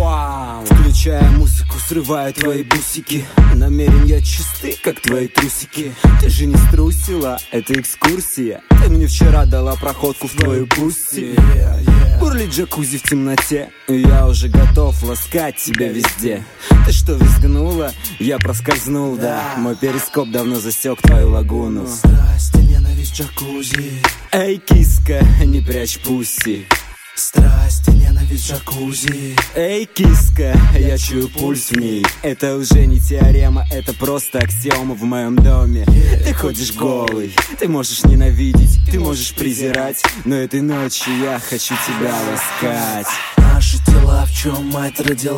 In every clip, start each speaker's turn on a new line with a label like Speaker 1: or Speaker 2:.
Speaker 1: Включая музыку, срываю твои бусики. Намерения чисты, как твои трусики. Ты же не струсила, это экскурсия. Ты мне вчера дала проходку в твою пусти. Бурлит джакузи в темноте, и я уже готов ласкать тебя везде. Ты что, визгнула? Я проскользнул, да. Мой перископ давно засек твою лагуну.
Speaker 2: Страсть и ненависть джакузи.
Speaker 1: Эй, киска, не прячь пусси.
Speaker 2: Страсть и ненависть джакузи.
Speaker 1: Эй, киска, я чую пульс в ней. Это уже не теорема, это просто аксиома в моем доме. Ты ходишь голый, ты можешь ненавидеть, ты можешь презирать, но этой ночью я хочу тебя ласкать.
Speaker 2: Наши тела, в чем мать родила.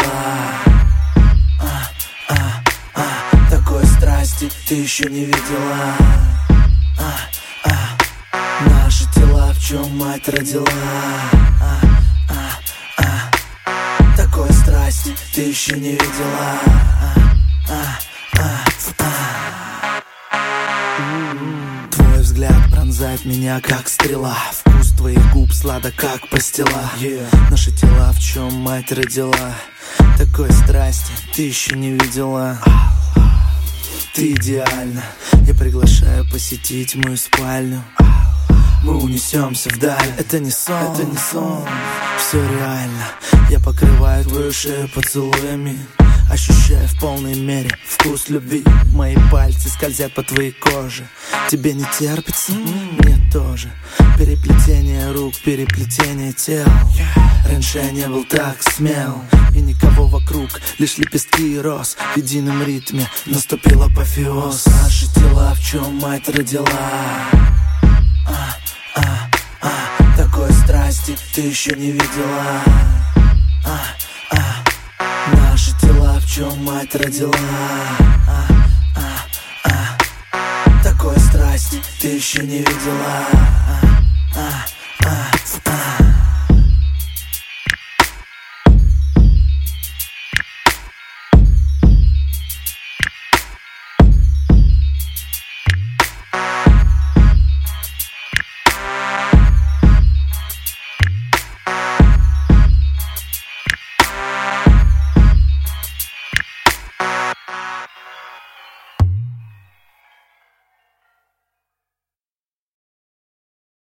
Speaker 2: Такой страсти ты еще не видела. Наши тела, в чем мать родила. Такой страсти ты еще не видела. Твой взгляд пронзает меня, как стрела. Вкус твоих губ сладок, как пастила. Наши тела, в чем мать родила. Такой страсти ты еще не видела. Ты идеальна. Я приглашаю посетить мою спальню. Мы унесемся вдаль. Это не сон, это не сон. Все реально. Я покрываю твою шею поцелуями. Ощущаю в полной мере вкус любви. Мои пальцы скользят по твоей коже. Тебе не терпится? Мне тоже. Переплетение рук, переплетение тел. Раньше я не был так смел. И никого вокруг, лишь лепестки и роз. В едином ритме наступил апофеоз. Наши тела, в чем мать родила. Такой страсти ты еще не видела. Наши тела, в чем мать родила. Такой страсти ты еще не видела.